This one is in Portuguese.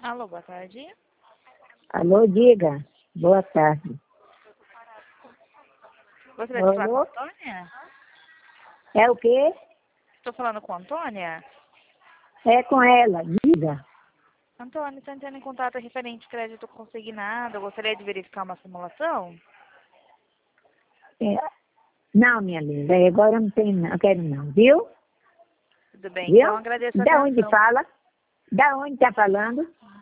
Alô, boa tarde. Alô, diga. Boa tarde. Gostaria de falar com a Alô? Antônia? É o quê? Estou falando com a Antônia? É com ela, diga. Antônia, está entrando em contato referente crédito consignado. Eu gostaria de verificar uma simulação? É, não, minha linda, agora eu não tenho, não quero não, viu? Tudo bem, Viu? então agradeço a Da onde atenção. fala? Da onde está falando?